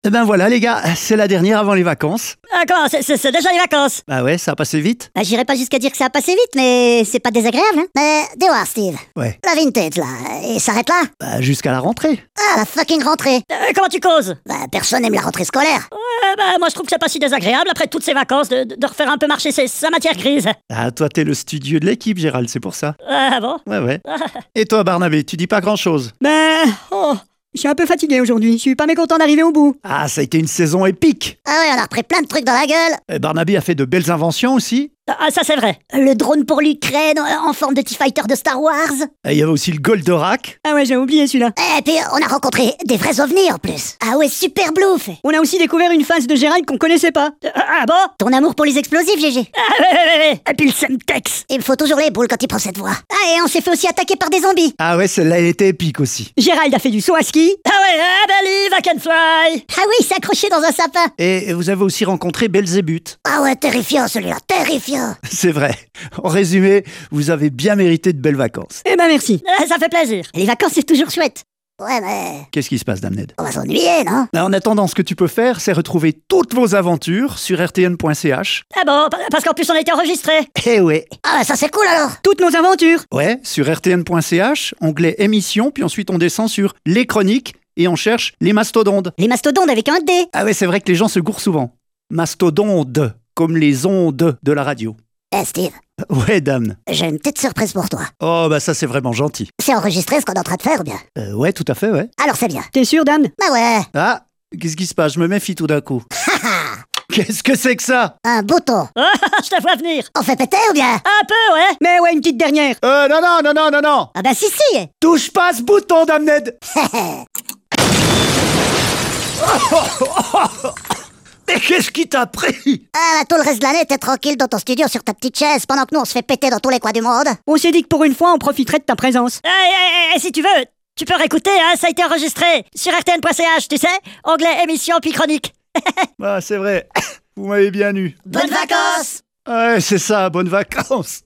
Eh ben voilà les gars, c'est la dernière avant les vacances. Ah comment, c'est déjà les vacances? Bah ouais, ça a passé vite. Bah, j'irai pas jusqu'à dire que ça a passé vite, mais c'est pas désagréable, hein. Mais, dis voir, Steve. Ouais. La vintage, là, et s'arrête là? Bah jusqu'à la rentrée. Ah, la fucking rentrée. Comment tu causes? Bah, personne aime la rentrée scolaire. Bah moi je trouve que c'est pas si désagréable après toutes ces vacances de refaire un peu marcher sa matière grise. Ah toi t'es le studio de l'équipe Gérald, c'est pour ça. Ah bon? Ouais. Et toi Barnabé, tu dis pas grand chose? Je suis un peu fatigué aujourd'hui, je suis pas mécontent d'arriver au bout. Ah ça a été une saison épique. Ah ouais, on a repris plein de trucs dans la gueule. Et Barnabé a fait de belles inventions aussi. Ah ça c'est vrai. Le drone pour l'Ukraine en forme de T-Fighter de Star Wars. Et il y avait aussi le Goldorak. Ah ouais, j'ai oublié celui-là. Et puis, on a rencontré des vrais ovnis en plus. Ah ouais, super bluff. On a aussi découvert une phase de Gérald qu'on connaissait pas. Ah bon? Ton amour pour les explosifs, GG. Ah ouais. Et puis le Semtex. Il me faut toujours les boules quand il prend cette voix. Ah, et on s'est fait aussi attaquer par des zombies. Ah ouais, celle-là elle était épique aussi. Gérald a fait du saut à ski. Ah ouais, Belly, I can fly. Ah oui, il s'est accroché dans un sapin. Et vous avez aussi rencontré Belzébuth. Ah ouais, terrifiant celui-là, terrifiant. C'est vrai. En résumé, vous avez bien mérité de belles vacances. Eh ben merci. Ça fait plaisir. Les vacances, c'est toujours chouette. Ouais, mais Qu'est-ce qui se passe, Dame Ned? on va s'ennuyer, non? En attendant, ce que tu peux faire, c'est retrouver toutes vos aventures sur rtn.ch. Ah bon, parce qu'en plus on a été enregistré. Eh ouais. Ah, ça c'est cool alors. Toutes nos aventures. Ouais, sur rtn.ch, onglet émissions, puis ensuite on descend sur les chroniques et on cherche les mastodontes. Les mastodontes avec un D. Ah ouais, c'est vrai que les gens se gourrent souvent. Mastodontes, comme les ondes de la radio. Eh Steve, Ouais, Dame. j'ai une petite surprise pour toi. Oh, bah ça c'est vraiment gentil. C'est enregistré ce qu'on est en train de faire ou bien? Ouais, tout à fait, ouais. Alors c'est bien. T'es sûr, Dan? Bah ouais. Ah, qu'est-ce qui se passe? Je me méfie tout d'un coup. Qu'est-ce que c'est que ça? Un bouton. Ah, je te vois venir. On fait péter ou bien? Un peu, ouais. Mais ouais, une petite dernière. Non. Ah bah si. Touche pas ce bouton, Dame Ned. Mais qu'est-ce qui t'a pris? Ah bah tout le reste de l'année, t'es tranquille dans ton studio sur ta petite chaise pendant que nous on se fait péter dans tous les coins du monde. On s'est dit que pour une fois, on profiterait de ta présence. Et si tu veux, tu peux réécouter, hein, ça a été enregistré sur rtn.ch, tu sais, onglet émission puis chronique. Ah, c'est vrai. Vous m'avez bien eu. Bonnes vacances! Ouais, c'est ça, bonnes vacances.